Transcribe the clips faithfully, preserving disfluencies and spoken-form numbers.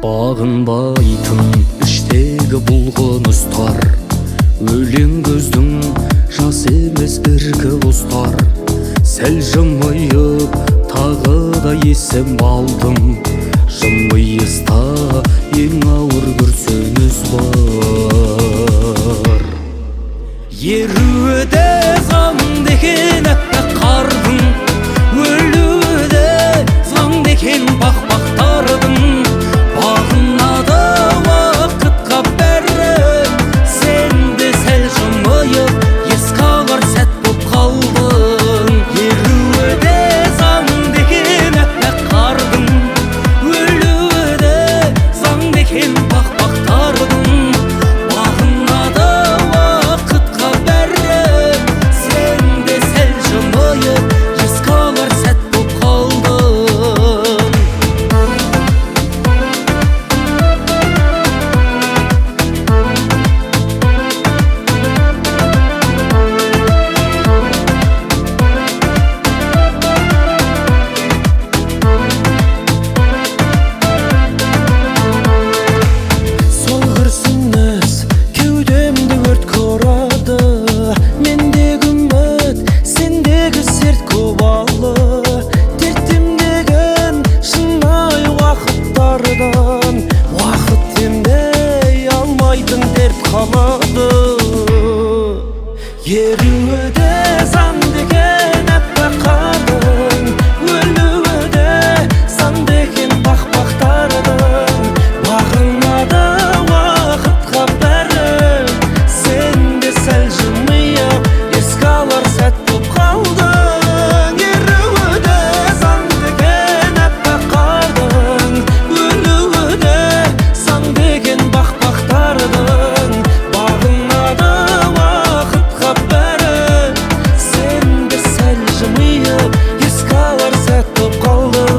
Бағынбайтын іштегі бұлғыныстар, өлең көздің жас емес іркі ұстар. Сәл жымиып тағы да есім алдым, жымиыста ең ауыр бір сөз бар. Еруі де заң деген әппақ қардың, өлуі де заң деген бақ-бақтардың. Бағына да уақытқа бәрі, сен де сәл жымиып еске алар сәт боп қалдың. Еруі де заң деген әппақ қардың, өлуі де заң деген бақ-бақтардың. Бағына да уақытқа бәрі, сен де сәл жымиып еске алар сәт боп қалдың. Сол күрсініс кеудемді өртке ұрады, мендегі үміт, сендегі серт көп алы. Дерттім деген шынайы уақыттардан, уақыт демдей алмайтын дерт қалады. Еруі де заң деген әппақ қардың, өлуі де заң деген бақ-бақтардың. Бағына да уақытқа бәрі, сен де сәл жымиып еске алар сәт боп қалдың. Еруі де заң деген әппақ қардың, өлуі де заң деген бақ-бақтардың. Бағына да уақытқа бәрі, сен де сәл жымиып еске алар сәт боп қалдың.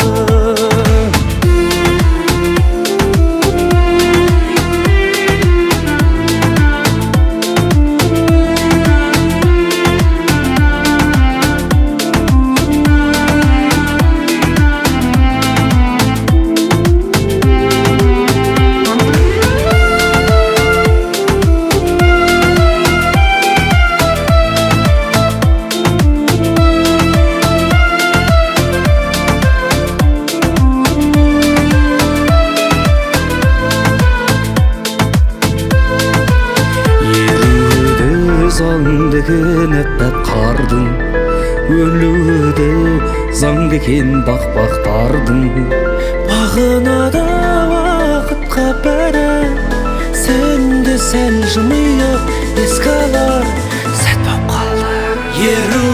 Заң деген әппақ қардың, өлуі де заң деген бақ-бақтардың. Бағына да уақытқа бәрі, сен де сәл жымиып еске алар сәт боп қалды. Еруі